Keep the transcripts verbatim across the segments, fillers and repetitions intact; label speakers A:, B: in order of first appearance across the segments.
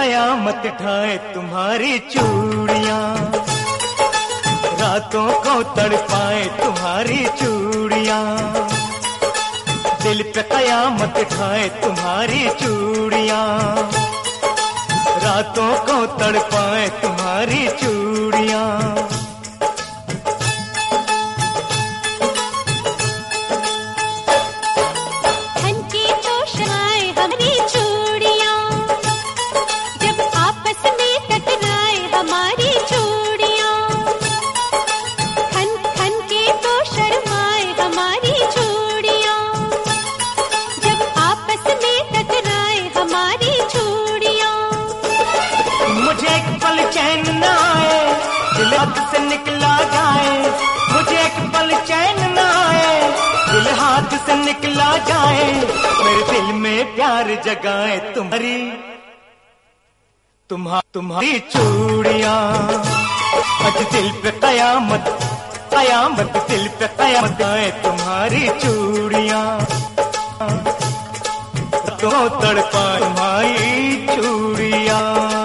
A: कयामत ढाए तुम्हारी चूड़ियां, रातों को तड़पाए तुम्हारी चूड़ियां, दिल पे कयामत ढाए तुम्हारी चूड़ियां, रातों को तड़पाए तुम्हारी चूड़ियां। हाथ से निकला जाए, मुझे एक पल चैन न आए, दिल हाथ से निकला जाए, मेरे दिल में प्यार जगाए तुम्हारी तुम्हा तुम्हारी चूड़ियां। आज दिल पे कयामत कयामत दिल पे कयामत आए तुम्हारी चूड़ियां, तो तड़पा तुम्हारी चूड़ियां।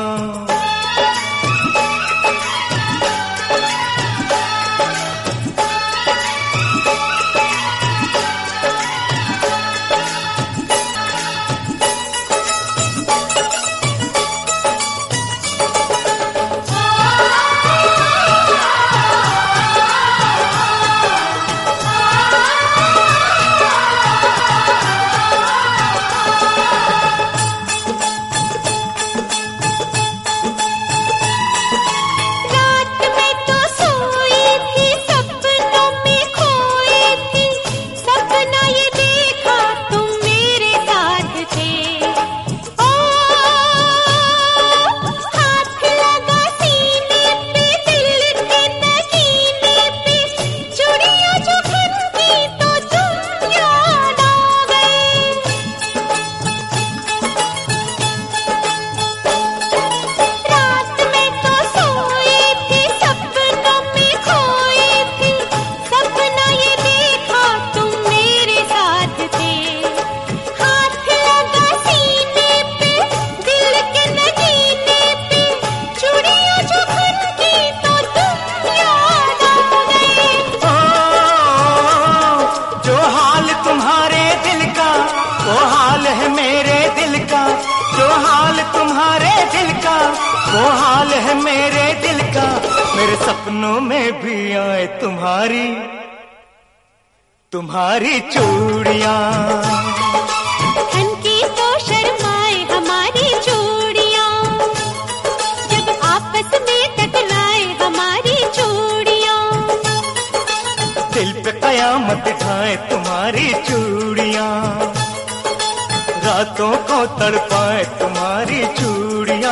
A: वो हाल है मेरे दिल का, जो हाल तुम्हारे दिल का, वो हाल है मेरे दिल का। मेरे सपनों में भी आए तुम्हारी तुम्हारी चूड़ियां,
B: खनकी तो शर्माए हमारी चूड़ियां, जब आपस में टकराए हमारी चूड़ियां,
A: दिल पे कयामत ढाए तुम्हारी चूड़ियां, रातों को तड़पाए तुम्हारी चूड़ियां।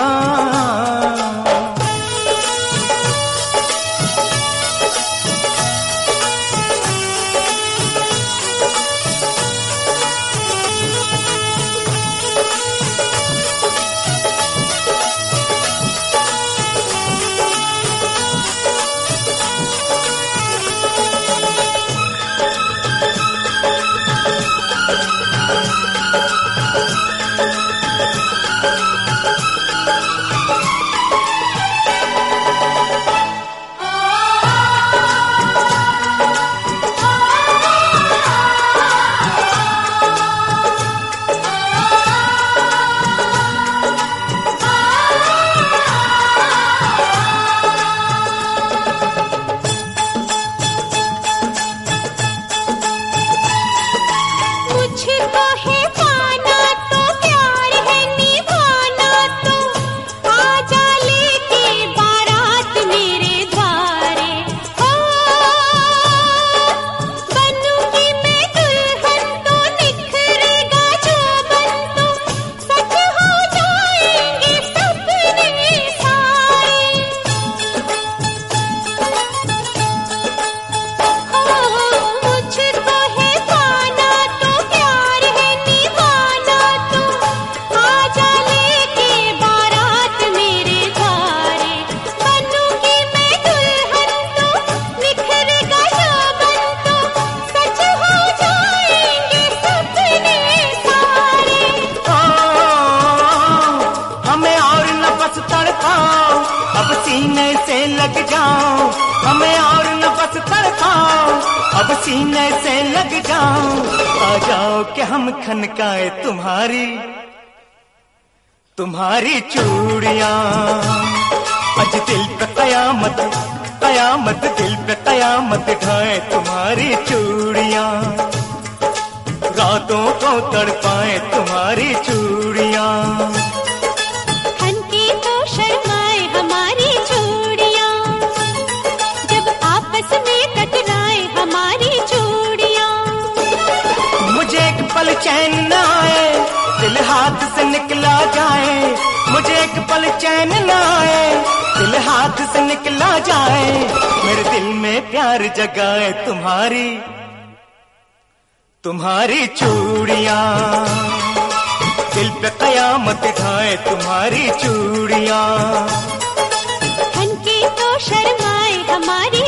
A: सीने से लग जाओ, हमें और न बस तड़पाओ, अब सीने से लग जाओ, आ जाओ कि हम खनकाए तुम्हारी तुम्हारी चूड़ियां। आज दिल पे कयामत कयामत, दिल पे कयामत ढाए तुम्हारी चूड़ियां, रातों को तड़पाए तुम्हारी चूड़ियां।
B: खनके तो शर्माए हमारी चूड़ियां, जब आपस में टकराए हमारी चूड़ियां।
A: मुझे एक पल चैन न आए, दिल हाथ से निकला जाए, मुझे एक पल चैन न आए, दिल हाथ से निकला जाए, मेरे दिल में प्यार जगाए तुम्हारी तुम्हारी चूड़ियां। दिल पे कयामत ढाए तुम्हारी चूड़ियां।
B: खनके तो शर्माए हमारी